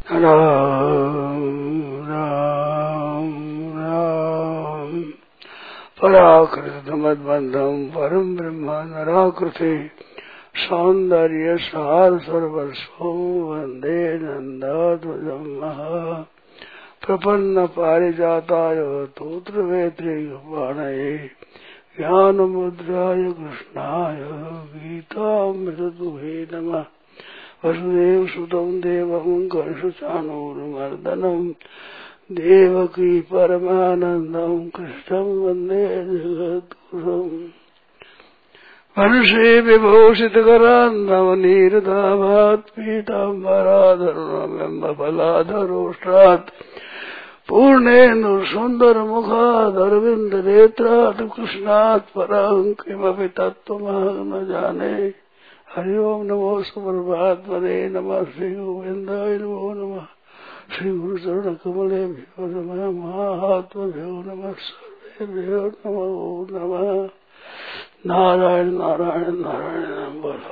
राम राम राम पराकृतमद्बन्धं परं ब्रह्म नराकृते सौन्दर्य सार सर्वस्वं वन्दे नन्दाध्वजं महा प्रपन्न पारिजाताय तोत्रवेत्रैकपाणये ज्ञानमुद्राय कृष्णाय गीतामृतदुहे नमः। वसुदेव सुतं देवं कंसचाणूरमर्दनं देवकी परमानन्दं कृष्णं वन्दे जगद्गुरुम्। वंशे विभूषितकरान्नवनीरदाभात् पीताम्बराधरुणबिम्बफलाधरोष्ट्रात् पूर्णेन्दुसुन्दरमुखादरविन्दनेत्रात् कृष्णात् परं किमपि तत्त्वमहं न जाने। हरि ओम नमो सुप्रभात्मने नमः। श्री गोविंदाय नमो नमः। श्री गुरुचरण कमलेभ्यो नमः। महात्मभ्यो नमः। सर्वेभ्यो नमो नमः। नारायण नारायण नारायण बोलो।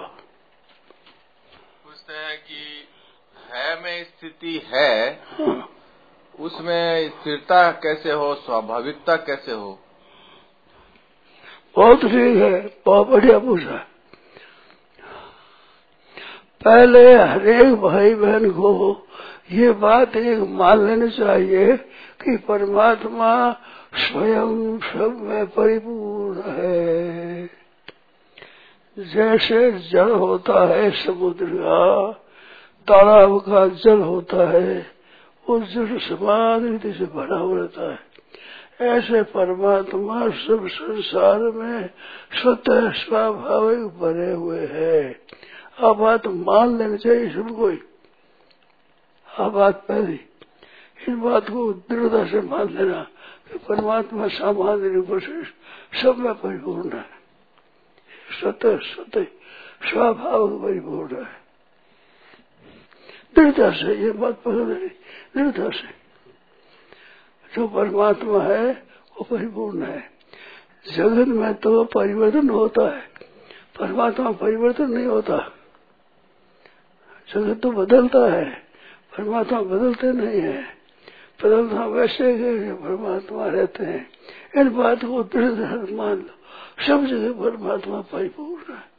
पूछते हैं कि है में स्थिति है, उसमें स्थिरता कैसे हो, स्वाभाविकता कैसे हो? बहुत ठीक है, बहुत बढ़िया पूछा। पहले हरेक भाई बहन को ये बात एक मान लेनी चाहिए कि परमात्मा स्वयं सब में परिपूर्ण है। जैसे जल होता है समुद्र का, तालाब का जल होता है, वो जल समान रीति से भरा हुआ रहता है। ऐसे परमात्मा सब संसार में स्वतः स्वाभाविक भरे हुए है। अब बात मान लेनी चाहिए सबको। अब बात पहली, इस बात को दृढ़ता से मान लेना कि परमात्मा सामान्य रूप से सब में परिपूर्ण है, स्वतः स्वतः स्वाभाविक परिपूर्ण है। दृढ़ता से ये बात पकड़ लेनी, दृढ़ता से। जो परमात्मा है वो परिपूर्ण है। जगत में तो परिवर्तन होता है, परमात्मा परिवर्तन नहीं होता। जगत तो बदलता है, परमात्मा बदलते नहीं है। बदलता वैसे ही परमात्मा रहते हैं। इन बात को दृढ़ मान लो, सब जगह परमात्मा परिपूर्ण है।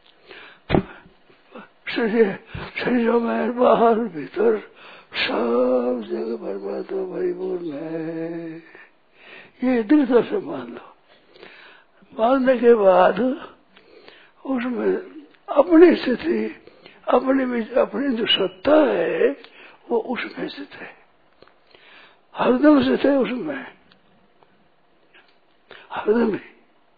शरीरों में बाहर भीतर सब जगह परमात्मा परिपूर्ण है। ये दृढ़ता से मान लो। मानने के बाद उसमें अपनी स्थिति, अपनी जो सत्ता है वो उसमें स्थित है, हरदम स्थित है उसमें, हरदम ही।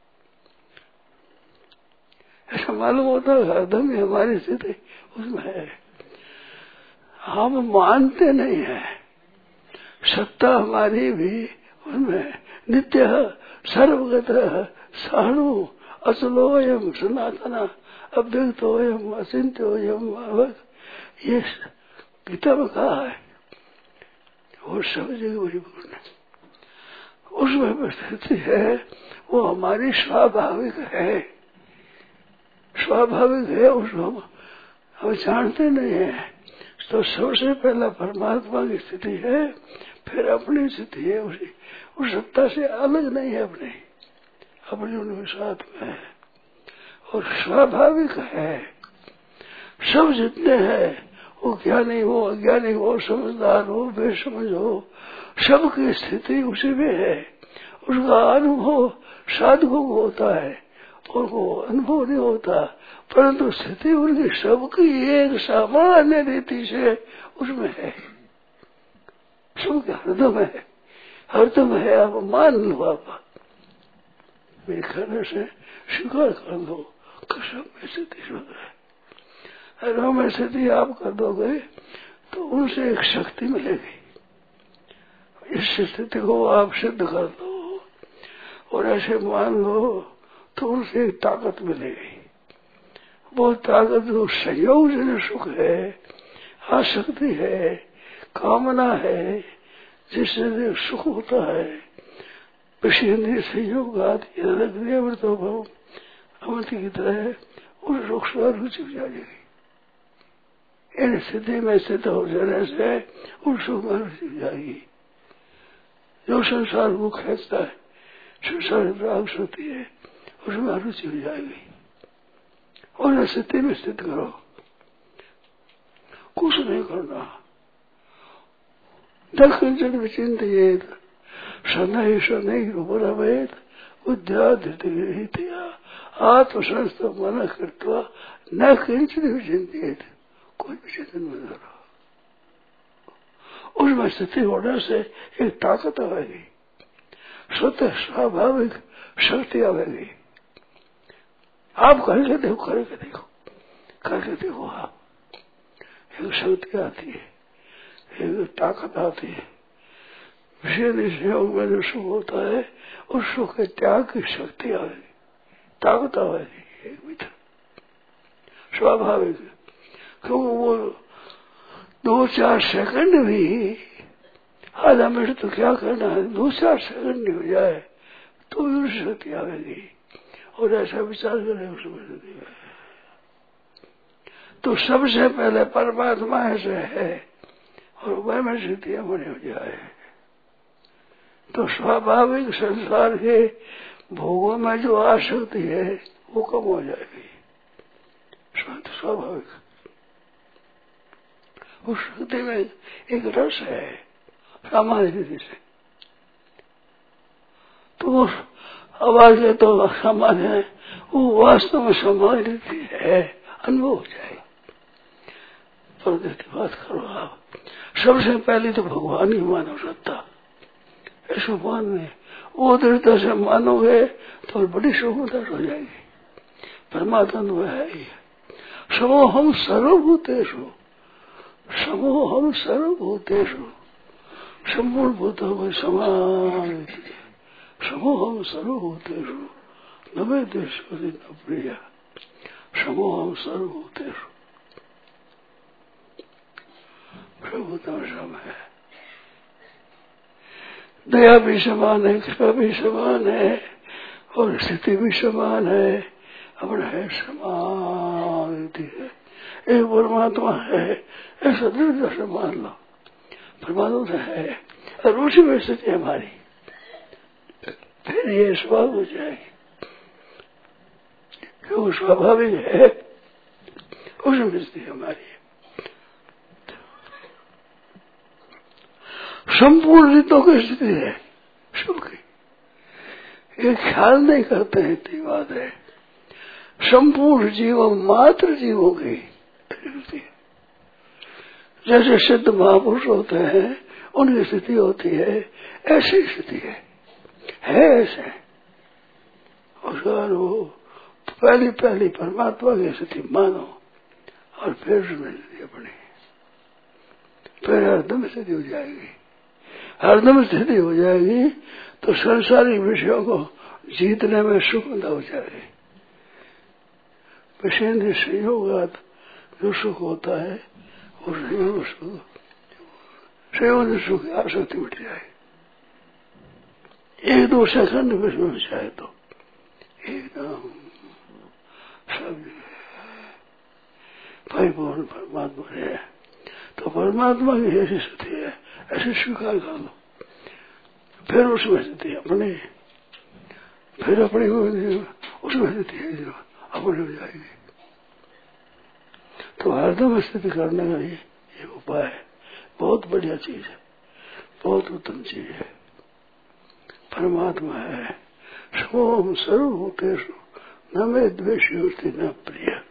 ऐसा मालूम होता है हरदम ही हमारी स्थिति उसमें है। हम मानते नहीं है, सत्ता हमारी भी उसमें नित्य सर्वगत साणु अचलोयम सनातना अव्यक्तोयम अचिंत्योयम अवक। ये गीता में कहा है। वो सब जगह परिपूर्ण है, उसमें स्थिति है। वो हमारी स्वाभाविक है, स्वाभाविक है। उसको हम जानते नहीं है। तो सबसे पहला परमात्मा की स्थिति है, फिर अपनी स्थिति है। उस सत्ता से अलग नहीं है, अपने उनके साथ में है और स्वाभाविक है। सब जितने हैं, वो ज्ञानी हो, अज्ञानी हो, समझदार हो, बेसमझ हो, सबकी स्थिति उसी में है। उसका अनुभव साधकों को होता है और वो अनुभव नहीं होता, परंतु स्थिति उनकी सबकी एक सामान्य रीति से उसमें है। सबके हरदम है, हरदम है। आप मान लो, आप मेरे कहने से स्वीकार कर दो कि सब में स्थिति शुद्ध है। अगर में स्थिति आप कर दोगे तो उनसे एक शक्ति मिलेगी। इस स्थिति को आप सिद्ध कर दो और ऐसे मान लो तो उनसे एक ताकत मिलेगी। वो ताकत जो संयोजन सुख है, आसक्ति है, कामना है, जिससे सुख होता है, विषय संयोग अमृत की तरह उस रुख से रुचि हो जाएगी। इन स्थिति में स्थित हो जाने से उस सुख में रुचि हो जाएगी। जो संसार को खेचता है, संसार राग होती है, उसमें रुचि हो जाएगी। और स्थिति में स्थित करो, कुछ नहीं करना। दक्षिण जग विचिंतित शनै शनै उपरमेत बुद्ध्या आत्मसंस्थ मन कृत्वा न किंचित विचिंतित, कोई भी चिंतन मत करो। उसमें स्थिति होने से एक ताकत आएगी, स्वतः स्वाभाविक शक्ति आएगी। आप करके देखो, करके देखो, करके देखो। आप एक शक्ति आती है, एक ताकत आती है। विषय निश्चयों में जो सुख होता है, उस सुख के त्याग की शक्ति आएगी, ताकत आएगी एक भीतर, स्वाभाविक। क्योंकि वो 2-4 सेकंड भी, आधा मिनट तो क्या करना है, 2-4 सेकंड नहीं हो जाए तो भी शक्ति आएगी। और ऐसा विचार करें उसमें तो सबसे पहले परमात्मा ऐसे है और वह में स्थितियां बनी हो जाए तो स्वाभाविक संसार के भोगों में जो आसक्ति है वो कम हो जाएगी। स्वाभाविक उस शक्ति में एक रस है सामान्य रीति से, तो आवाज है तो सामान्य है, वो वास्तव में सामान्य रीति है, अनुभव हो जाएगा। पर बात करो आप, सबसे पहले तो भगवान ही मानो सत्ता, ऐसा मानने वो दृढ़ता से मानोगे तो बड़ी सुगमता हो जाएगी। परमात्मा तो है ही, समोहम सर्वभूतेषु, समोहम सर्वभूतेषु, संपूर्ण भूतों में समान, समोहम सर्वभूतेषु न मे द्वेषोऽस्ति न प्रियः, समोहम सर्वभूतेषु, सर्वभूतों में सम है। दया भी समान है, कृपा भी समान है और स्थिति भी समान है, अपना है समान है। एक परमात्मा है, ऐसा दृढ़ से मान लो, परमात्मा से है और उसी में स्थिति हमारी, फिर ये स्वाभाविक हो जाएगी। क्यों स्वाभाविक है, उसमें स्थिति हमारी है। संपूर्ण रीतों की स्थिति है सबकी, ये ख्याल नहीं करते हैं, इतनी बात है। संपूर्ण जीवों, मात्र जीवों की जैसे सिद्ध महापुरुष होते हैं उनकी स्थिति होती है, ऐसी स्थिति है ऐसे। उसका वो पहली परमात्मा की स्थिति मानो और फिर स्थिति अपनी, फिर हरदम स्थिति हो जाएगी। हरदम स्थिति हो जाएगी तो संसारी विषयों को जीतने में सुखमता हो जाएगी। विषय संयोग जो सुख होता है वो संयोग सुख की आसक्ति मिट जाए। 1-2 सेकंड में चाहे तो एकदम सब परिपूर्ण परमात्मा है। तो परमात्मा की ऐसी स्थिति है, ऐसे स्वीकार कर लो, फिर उसमें स्थिति अपनी, फिर अपनी उसमें स्थिति है जो अपनी हो जाएगी। तो हरदम स्थिति करने का ये उपाय है, बहुत बढ़िया चीज है, बहुत उत्तम चीज है। परमात्मा है, समोहम सर्वभूतेषु न मे द्वेषोऽस्ति न प्रियः,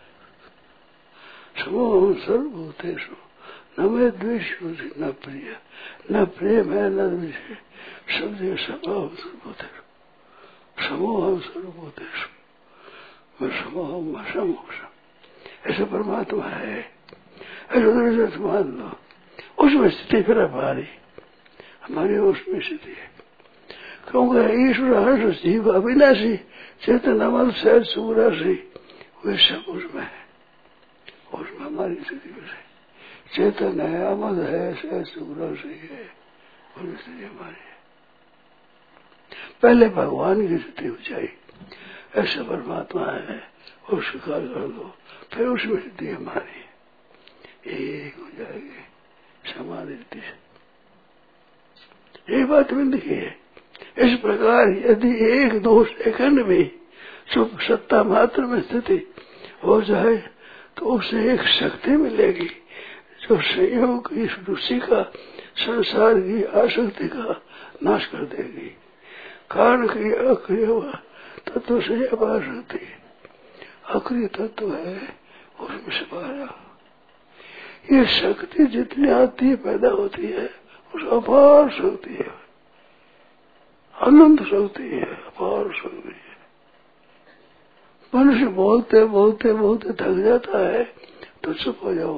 समोहम सर्वभूतेषु न मे द्वेषोऽस्ति न प्रियः, न प्रेम है न द्वेष, सब जगह समोहम सर्वभूतेषु, समोहम सर्वभूतेषु, मैं समोहम असमोहम, ऐसा परमात्मा है। ऐसा मान लो, उसमें स्थिति फिर हमारी उसमें स्थिति है। क्योंकि ईश्वर हर्ष जीव अविनाशी चेतन अमल सहज सुराशी, वे सब उसमें है, उसमें हमारी स्थिति में चेतन है, अमल है, सहज सुराशी है, उनकी स्थिति हमारी है। पहले भगवान की स्थिति हो जाए, ऐसा परमात्मा है, वो स्वीकार कर लो, फिर उसमें स्थिति हमारी है। एक हो जाएगी समाधि रीति से। ये बात भी लिखी है। इस प्रकार यदि 1-2 सेकंड भी चुप सत्ता मात्र में स्थिति हो जाए तो उसे एक शक्ति मिलेगी जो संयोग की रुचि का, संसार की आसक्ति का नाश कर देगी। कारण की अक्रिय तत्व से अपार शक्ति, अक्रिय तत्व है उसमें से पारा। ये शक्ति जितनी आती है पैदा होती है उस अपार शक्ति है, अनंत शक्ति है, अपार शक्ति है। मनुष्य बोलते बोलते बोलते थक जाता है तो चुप हो जाओ,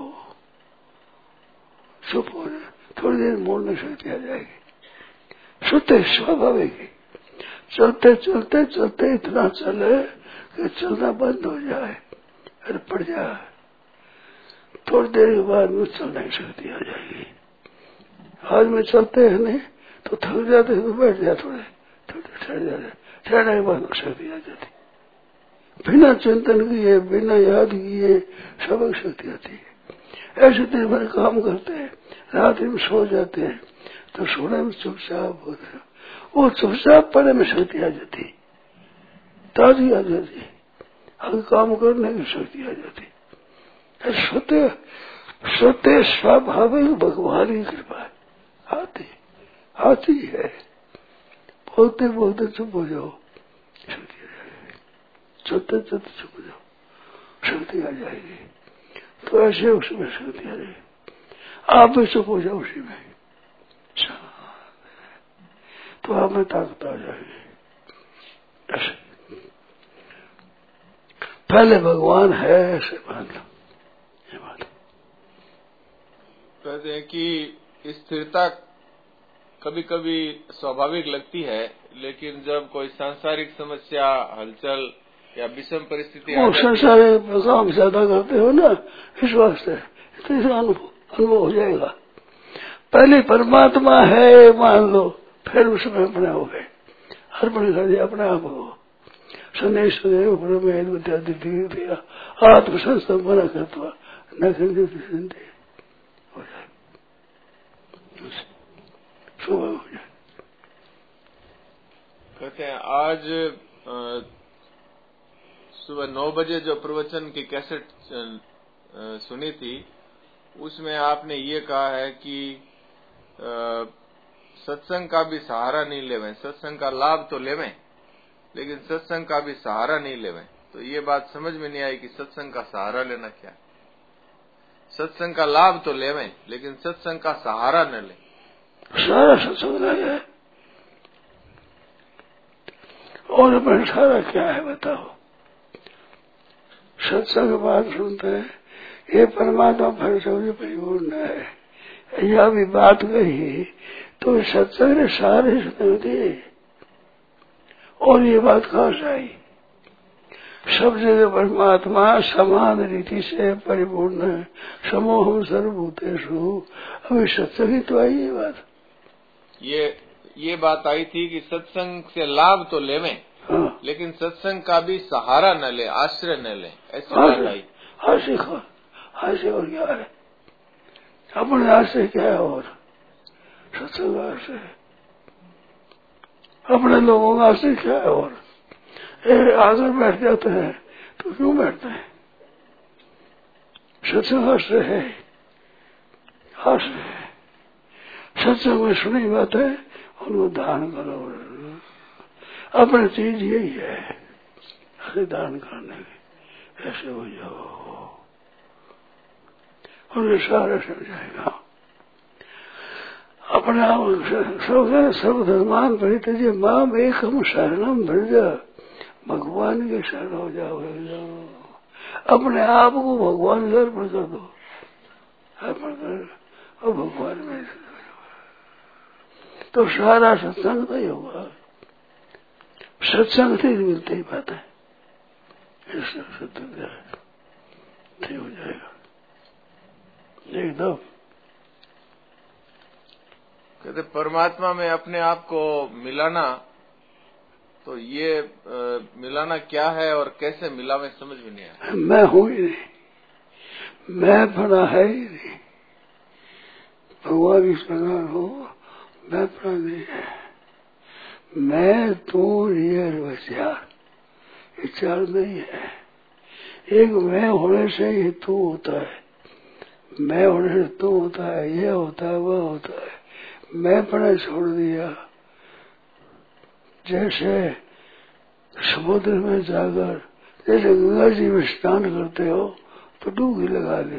चुप हो जाए, थोड़ी देर बोलने शक्ति आ जाएगी। सुते स्वाभाविक, चलते चलते चलते इतना चले कि चलना बंद हो जाए, फिर पड़ जाए, थोड़ी देर के बाद में चलने की शक्ति आ जाएगी। आज में चलते हैं नहीं तो थक जाते तो बैठ जाए, थोड़े ठहर जाते, ठहरने के बाद शक्ति आ जाती। बिना चिंतन किए, बिना याद किए सबक शक्ति आती है। ऐसे दिन भर काम करते हैं, रात में सो जाते हैं तो सोने में चुपचाप होते हैं, वो चुपचाप पड़े में शक्ति आ जाती, ताजी आ जाती, आगे काम करने की शक्ति आ जाती। सोते सोते स्वाभाविक भगवान की कृपा आती है। बोलते बोलते चुप हो जाओ, शक्ति आ जाएगी। चलते चलते चुप हो जाओ, शक्ति आ जाएगी। तो ऐसे उसमें शक्ति आ जाएगी। आप भी चुप हो जाओ उसी में, तो आप में ताकत आ जाएगी। ऐसे पहले भगवान है, ऐसे मान लो। ये बात कहते हैं कि स्थिरता कभी कभी स्वाभाविक लगती है, लेकिन जब कोई सांसारिक समस्या, हलचल या विषम परिस्थिति वो सांसारिक काम ज्यादा करते हो ना, इस वास्ते तो अनुभव हो जाएगा। पहले परमात्मा है मान लो, फिर उसमें अपने हो गए, अर्पण कर दिया अपने आप को। सनेश ब्रह्मेद इत्यादि दिया आत्मसंस्थापना करता न करते हो जाए, सुबह हो जाए। कहते हैं आज सुबह 9 बजे जो प्रवचन की कैसेट सुनी थी, उसमें आपने ये कहा है कि सत्संग का भी सहारा नहीं लेवें, सत्संग का लाभ तो लेवें लेकिन सत्संग का भी सहारा नहीं लेवें। तो ये बात समझ में नहीं आई कि सत्संग का सहारा लेना क्या। सत्संग का लाभ तो लेवें लेकिन सत्संग का सहारा न लें। सारा सत्संग नहीं है और अपना सारा क्या है बताओ। सत्संग बात सुनते हैं, ये परमात्मा फलस्वरूप परिपूर्ण है, यह भी बात कही तो सत्संग ने सारे सुने दिए। और ये बात कहाँ से आई? सब जगह परमात्मा समान रीति से परिपूर्ण है, समोहम सर्वभूतेषु। अभी सत्संग ही तो आई ये बात। ये बात आई थी कि सत्संग से लाभ तो लेवें, हाँ, लेकिन सत्संग का भी सहारा न ले, आश्रय न ले, ऐसी बात आई। आश्रय और क्या है? अपने आश्रय क्या है? और सत्संग आश्रय, अपने लोगों का आश्रय क्या है? और आगे बैठ जाते हैं तो क्यों बैठते हैं? सत्संग आश्रय है, आश्रय है। सत्संग में सुनी बात है, उनको दान करो। अपनी चीज यही है, ऐसे दान करने की, ऐसे हो जाओ, उन्हें सारा समझाएगा। अपने आप सर्वधर्मान परित्यज्य माम एकम शरणम भज, भगवान के शरण हो जाओ। अपने आप को भगवान से अर्पण कर दो, अर्पण कर और भगवान में तो सारा सत्संग नहीं होगा। सत्संग से मिलते ही बात है, सत्संग ठीक हो जाएगा एकदम। कहते परमात्मा में अपने आप को मिलाना, तो ये मिलाना क्या है और कैसे मिलावे समझ में नहीं आया। मैं हूँ ही नहीं, मैं पड़ा है ही नहीं। भगवान इस प्रकार हो, मैं पड़ा नहीं है। मैं तू ये विचार, ये चार नहीं है। एक मैं होने से ही तू होता है, मैं होने से तू होता है, ये होता है, वह होता है। मैं पड़ा छोड़ दिया। जैसे समुद्र में जाकर, जैसे गंगा जी में स्नान करते हो तो डुबकी लगा ली,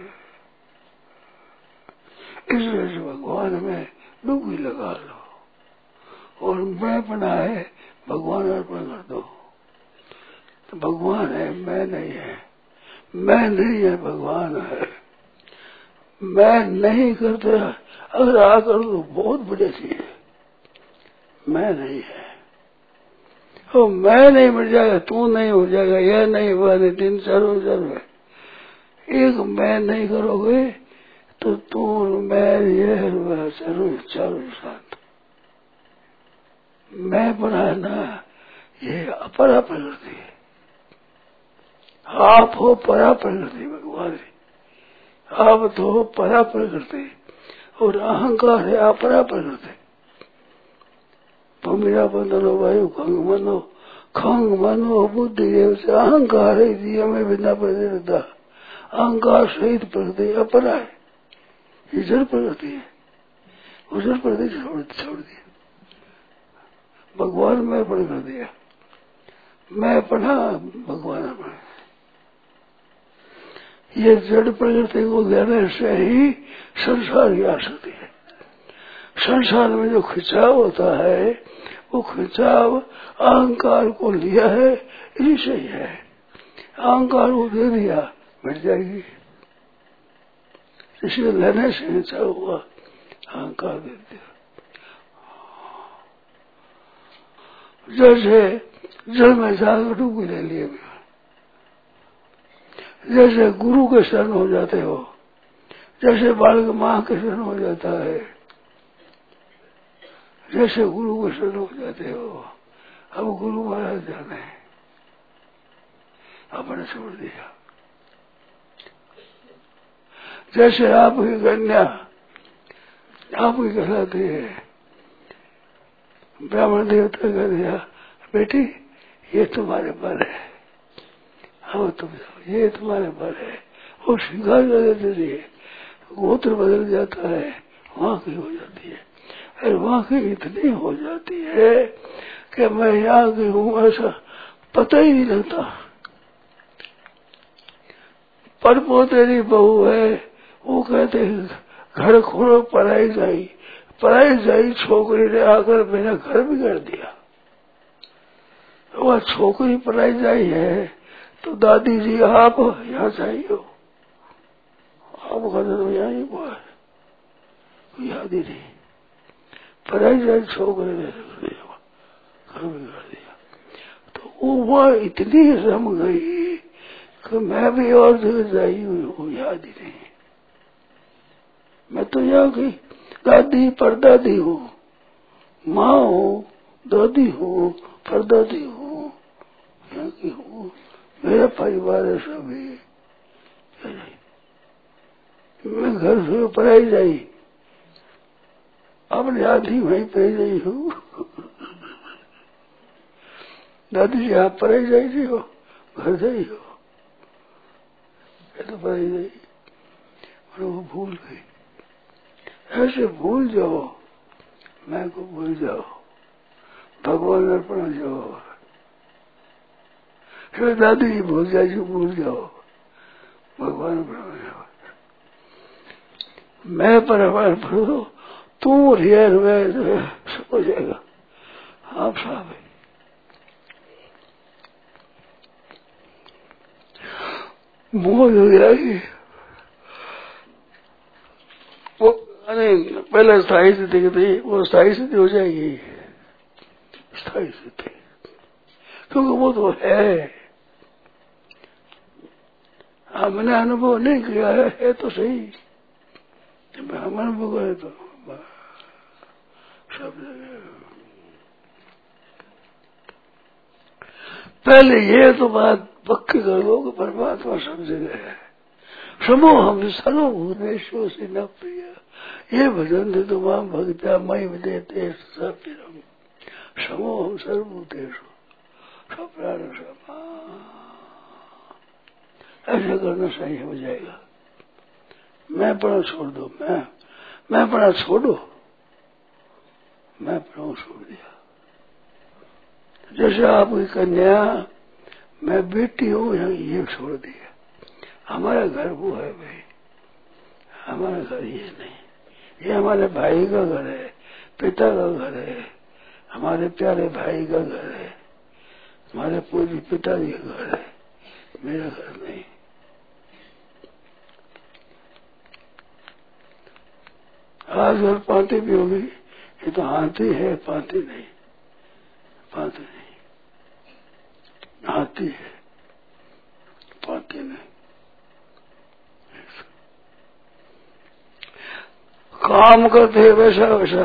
इस वजह से भगवान में डुबकी लगा लो और मैं पना है भगवान अर्पण कर दो। तो भगवान है, मैं नहीं है। मैं नहीं है, भगवान है। मैं नहीं करते, अगर आकर तो बहुत बढ़िया चीज है। मैं नहीं है, और मैं नहीं मिट जाएगा, तू नहीं हो जाएगा, यह नहीं वह नहीं, दिन सर्व सर्व। एक मैं नहीं करोगे तो तू मैं ये वह सर्व सर्व शांत। मैं बना ना, ये अपरा प्रकृति है। आप हो परा प्रकृति भगवान, आप तो हो परा प्रकृति और अहंकार है अपरा प्रकृति। मेरा बंधनो वायु खंग मनो बुद्धि से अहंकार है, दिया में बिना रहता। अहंकार सहित प्रकृति अपरा है, ये जड़ प्रकृति है। वो जड़ प्रकृति छोड़ दिया, भगवान में पढ़ कर दिया। मैं पढ़ा, भगवान पढ़ा। ये जड़ प्रकृति को लेने से ही संसार की आसक्ति है। संसार में जो खिंचाव होता है, वो खिंचाव अहंकार को लिया है, इसी ही है। अहंकार को दे दिया, मिट जाएगी। इसलिए लेने से खिंचाव हुआ, अहंकार दे दिया। जैसे जल में जाकर डूबी ले लिए, जैसे गुरु के शरण हो जाते हो, जैसे बालक माँ के शरण हो जाता है, जैसे गुरु को शरण हो जाते हो। अब गुरु महाराज जाने, आपने छोड़ दिया। जैसे आपकी कन्या आपकी कहलाती है, ब्राह्मण देवता कह दिया, बेटी ये तुम्हारे पर है, अब तुम ये तुम्हारे पर है। वो स्वीकार कर देती है, गोत्र बदल जाता है, वहां की हो जाती है। अरे वहां की इतनी हो जाती है कि मैं यहाँ की हूँ ऐसा पता ही नहीं लगता। पर पोतेरी बहू है, वो कहते हैं घर खोलो पढ़ाई जाई छोकरी ने आकर मेरा घर बिगाड़ दिया। वह छोकरी पढ़ाई जाई है तो दादी जी आप यहाँ चाहिए, आप कहते यहाँ ही हुआ है, याद ही नहीं। पढ़ाई जाए छोकरे ने घर बिगाड़ दिया। तो वो वह इतनी रम गई कि मैं भी और जगह जाई हुई हूँ, याद ही नहीं। मैं तो यहाँ की दादी परदादी हूँ, माँ हूँ, दादी हूँ, परदादी हूँ, यहाँ की हूँ। मेरा परिवार है सभी। मैं घर से पढ़ाई जाई, अपने आधी वहीं पे गई हूँ। दादी जी आप पढ़ाई जाई थी हो, घर जाई हो, तो पढ़ाई जाई और वो भूल गई। ऐसे भूल जाओ, मैं को भूल जाओ, भगवान अर्पण जाओ। फिर दादी जी भूल जाए, भूल जाओ, भगवान अर्पण जाओ। मैं पर अर्पण दो, तू रियर में सब हो जाएगा। आप साहब मोह हो जाएगी। वो अरे पहले स्थायी स्थिति थी, वो स्थायी स्थिति हो जाएगी, स्थायी स्थिति, क्योंकि वो तो है। हमने अनुभव नहीं किया है तो सही, हम अनुभव करे तो सब जगह। पहले ये तो बात पक्की कर दो कि परमात्मा सब जगह है, समो हम सर्वभूतेषु से न प्रिय ये भजन थे तुम भक्त्या मई विदेते सपिरम समो हम सर्वभूतेषु सब प्राण समा। ऐसा करना सही हो जाएगा। मैं पड़ा छोड़ दो, मैं पड़ा छोड़ो, मैं पड़ा छोड़ दिया। जैसे आपकी कन्या मैं बेटी हूँ ये छोड़ दिया। हमारा घर वो है भाई, हमारा घर ये नहीं, ये हमारे भाई का घर है, पिता का घर है, हमारे प्यारे भाई का घर है, हमारे पूज्य पिताजी का घर है, मेरा घर नहीं। आज और पांति भी होगी, ये तो हाथी है, पांति नहीं, पांति नहीं, हाथी है, पांति नहीं। काम करते वैसा वैसा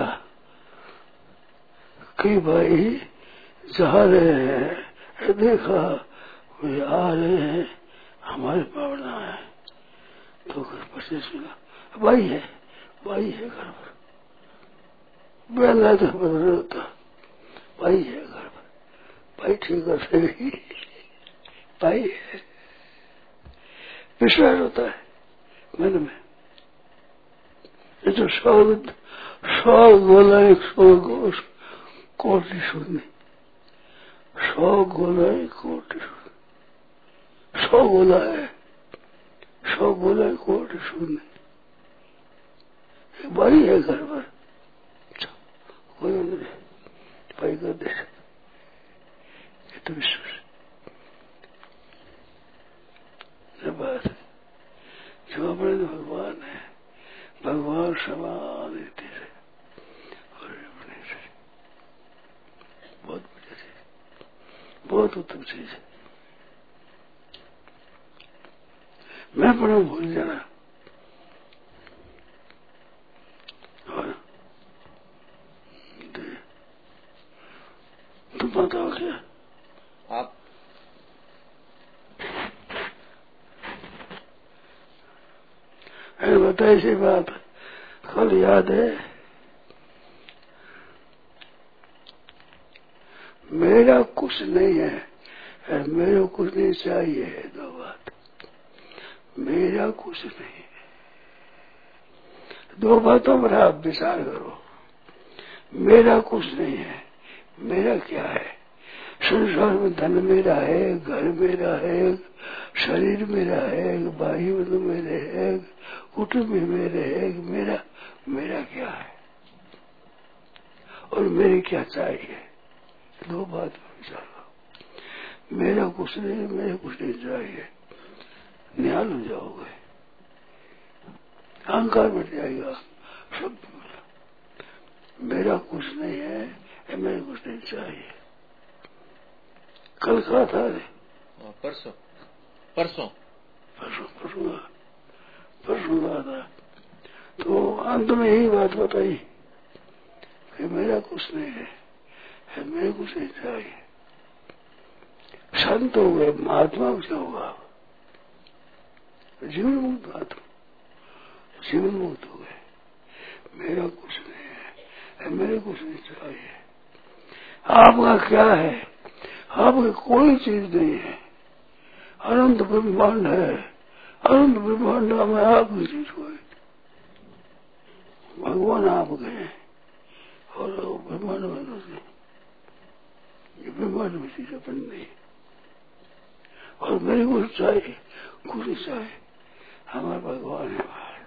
कि भाई जा रहे हैं, देखा वे आ रहे हैं, हमारे पावना है तो घर पर से सुना भाई है घर पर, बेला तो बदल होता, भाई है घर पर, भाई ठीक है, भाई है, विश्वास होता है मन में। ये तो 100 गोला 100 कोटि शून्य, 100 गोला 1 कोटि शून्य, 100 गोला है, 100 गोला 1 कोटि शून्य, भाई है घर पर, कोई नहीं भाई कर दे, ये तो विश्वास बात है। जो अपने भगवान है, भगवान समान रीति से और अपने से बहुत बढ़िया चीज, बहुत उत्तम चीज है। मैं पढ़ा भूल जाना और तुम बताओ क्या आप बताई सी बात कल याद है। मेरा कुछ नहीं है, मेरे को कुछ नहीं चाहिए है, 2 बात। मेरा कुछ नहीं है, 2 बातों पर आप विचार करो। मेरा कुछ नहीं है, मेरा क्या है? संसार में धन मेरा है, घर मेरा है, शरीर मेरा है, भाई बंधु मेरे है, कुटुंब मेरे है, मेरा क्या है और मेरे क्या चाहिए? 2 बात पर विचार करो। मेरा कुछ नहीं, मेरे कुछ नहीं चाहिए, निहाल हो जाओगे, अहंकार बढ़ जाएगा, सब मेरा कुछ नहीं है, मेरे कुछ नहीं चाहिए। कल कहा था परसों कहा था, तो अंत में यही बात बताई कि मेरा कुछ नहीं है, मेरे कुछ नहीं चाहिए। संत हो गए, महात्मा क्या होगा? जीवन मुक्त आत्मा, जीवन मुक्त हो गए। मेरा कुछ नहीं है, मेरे कुछ नहीं चाहिए। आपका क्या है? आपकी कोई चीज नहीं है। अनंत ब्रह्मांड है, अनंत ब्रह्मांड में आपकी चीज कोई, भगवान आप गए और ब्रह्मांड में नहीं, ये ब्रह्मांड में चीज अपन नहीं। और मेरे कुछ चाहिए, कुछ चाहिए, हमारा भगवान है बाहर,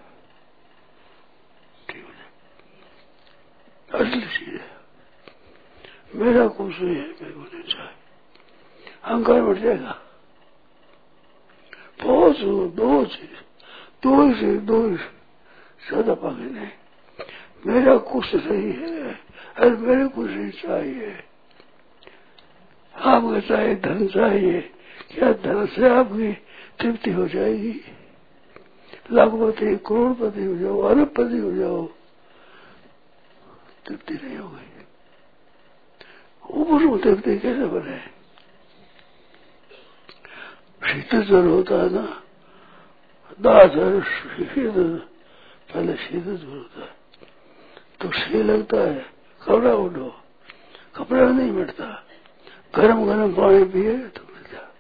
ठीक है, असली चीज है। मेरा कुछ नहीं है, मेरे को नहीं चाहिए, अहंकार बढ़ जाएगा। बहुत दो चीज ज्यादा पागे नहीं। मेरा कुछ नहीं है और मेरे कुछ नहीं चाहिए। आपको चाहिए धन चाहिए, क्या धन से आपकी तृप्ति हो जाएगी? लाखपति करोड़पति हो जाओ, अरबपति हो जाओ, तृप्ति नहीं होगी। ऊपर को तृप्ति कैसे बने? शीतल जल होता है ना, दास है पहले शीत होता है तो शी लगता है, कपड़ा उठो, कपड़ा नहीं मिटता, गरम गरम पानी पिए तो मिट जा।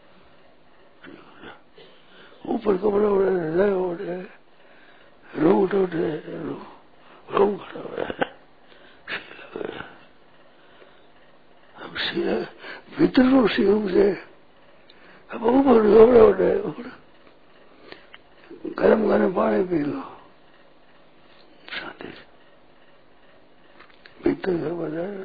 ऊपर कपड़ा उड़े उड़े रूट उठे रूम खड़ा हुआ है, अब शी भीतर को शी से अब ऊपर कपड़ा उठे गरम गरम पानी पी लो, शांति से भीतर से बजाय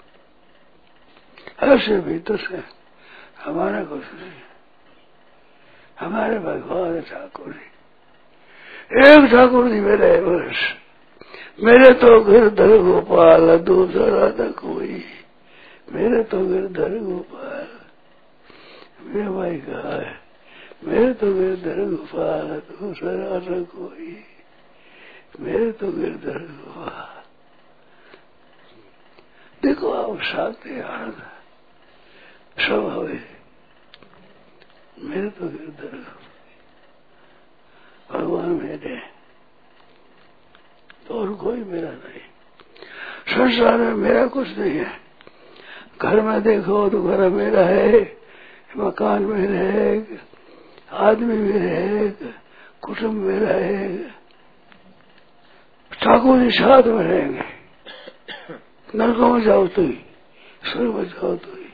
ऐसे भीतर से हमारा कुछ नहीं, हमारे भगवान ठाकुर जी, एक ठाकुर जी मेरे वर्ष, मेरे तो गिरधर गोपाल दूसरा न कोई, मेरे तो गिरधर गोपाल, मेरे भाई कहा है, मेरे तो गिरधर गोपाल दूसरा न कोई, मेरे तो गिरधर गोपाल। देखो आप शांति आनंद सब हवे, मेरे तो गिरधर भगवान मेरे तो और कोई मेरा नहीं, संसार में मेरा कुछ नहीं है। घर में देखो तो घर मेरा है, मकान मेरा है, आदमी मेरे है, कुटुंब मेरा है, ठाकुर जी साथ में रहेंगे, नरकों में जाओ तो ही, स्वर्ग में जाओ तो ही,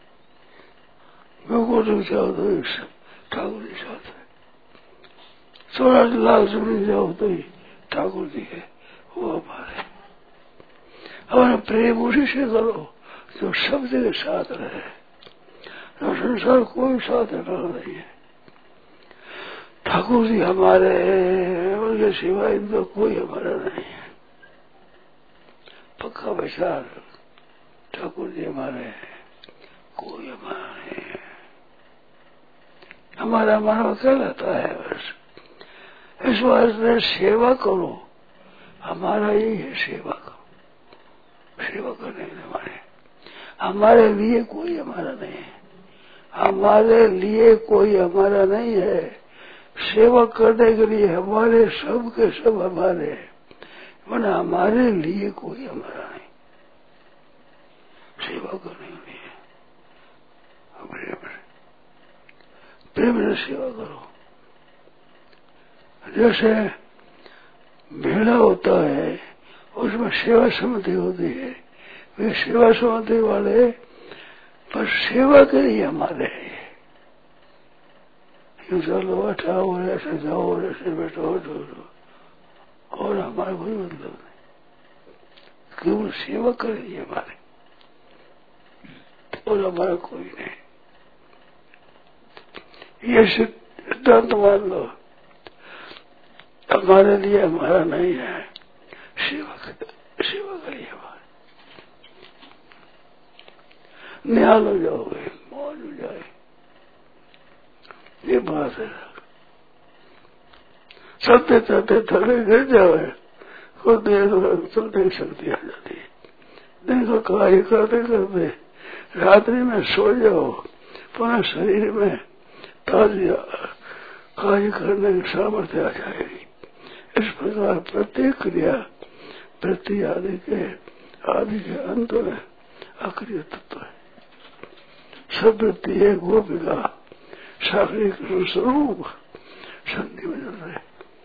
गोकुल में जाओ तो ही, ठाकुर जी साथ है, 14 लाख जमीन जाओ तो ही ठाकुर जी है, वो हमारे। हमारा प्रेम उसी से करो जो सब जगह साथ रहे, तो संसार कोई साथ नहीं है। ठाकुर जी हमारे हैं, उनके सिवाय तो कोई हमारा नहीं है। पक्का विचार, ठाकुर जी हमारे हैं, कोई हमारा नहीं है। हमारा मानव कहलाता है बस, इस वास्ते सेवा करो, हमारा यही है, सेवा करो, सेवा करने के हमारे, हमारे लिए कोई हमारा नहीं है, हमारे लिए कोई हमारा नहीं है। सेवा करने के लिए हमारे सब के सब हमारे हैं, वरना हमारे लिए कोई हमारा नहीं। सेवा करने के लिए प्रेम से सेवा करो। जैसे मेला होता है उसमें सेवा समिति होती है, वे सेवा समिति वाले पर सेवा के लिए हमारे हैं। यूं चलो बैठाओ और ऐसे जाओ और ऐसे बैठो और हमारा कोई मतलब नहीं, केवल सेवा करेंगे हमारे, और हमारा कोई नहीं। ये सिद्धांत मान लो, हमारे लिए हमारा नहीं है, सेवा करिए हमारे, निहाल हो जाओगे, मौज हो जाए, ये बात है। चलते चलते थके गिर जाए, खुद चलने की शक्ति आ जाती है। दिन को कार्य करते करते रात्रि में सो जाओ, पुनः शरीर में ताजी कार्य करने की सामर्थ्य आ जाएगी। इस प्रकार प्रत्येक क्रिया वृत्ति आदि के अंत में अक्रिय तत्व है। सब वृत्ति है गोपिका साक्षी कृष्ण स्वरूप संधि में चल रहे,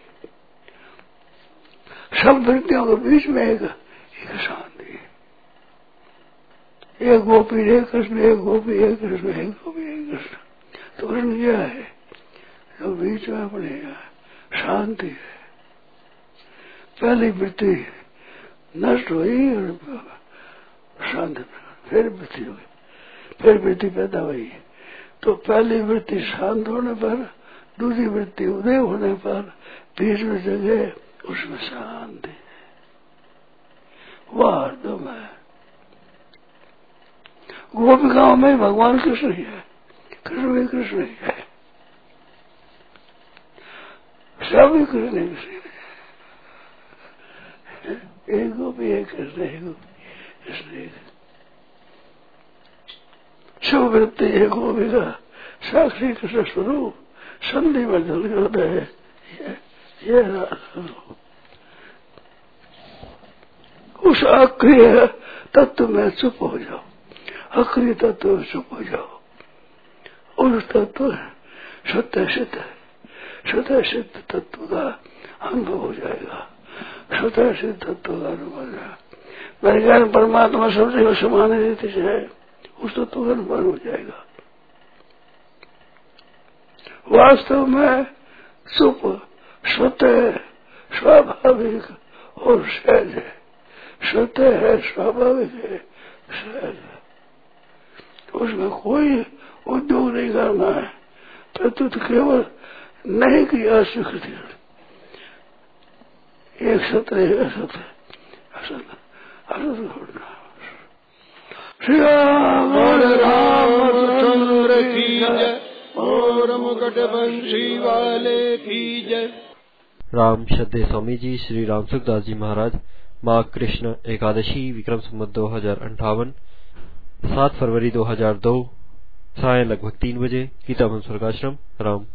सब वृत्तियों के बीच में एक शांति है। एक गोपी एक कृष्ण, एक गोपी एक कृष्ण, एक गोपी एक कृष्ण। तो कृष्ण क्या है जो बीच में अपने शांति है। पहली वृत्ति नष्ट हुई और शांति, फिर वृत्ति हुई, फिर वृत्ति पैदा हुई। तो पहली वृत्ति शांत होने पर, दूसरी वृत्ति उदय होने पर, बीच में जगह उसमें शांति है, वह हरदम है। गोपिकाओं में भगवान कृष्ण ही है, कृष्ण भी कृष्ण ही है, सभी कृष्ण कृष्ण है। एक गोपी एक कृष्ण, एक गोपी कृष्ण एक, सब वृत्ति है गोपी का साक्षी कृष्ण स्वरूप संधि में जल कर रहे, ये उस अक्रिय तत्व में चुप हो जाओ, अक्रिय तत्व में चुप हो जाओ। उस तत्व सत्य सिद्ध तत्व का अनुभव हो जाएगा, सत्य सिद्ध तत्व का अनुभव हो जाएगा। वैज्ञानिक परमात्मा सब जगह समान रीति से है, उस तत्व का अनुभव हो जाएगा। वास्तव में चुप स्वतः स्वाभाविक और सहज है, स्वतः है, स्वाभाविक है, सहज है। उसमें कोई उद्योग नहीं करना है, प्रत्युत केवल नहीं की अस्वीकृति करनी। एक सत्य है, असत है, असत छोड़ना। श्री रामचंद्र की जय और मुकुट बंशी वाले की जय। राम श्रद्धेय स्वामी जी श्री राम सुखदास जी महाराज। माघ कृष्ण एकादशी विक्रम संवत 2058 7 फरवरी 2002 सायं लगभग 3 बजे गीता स्वर्गाश्रम राम।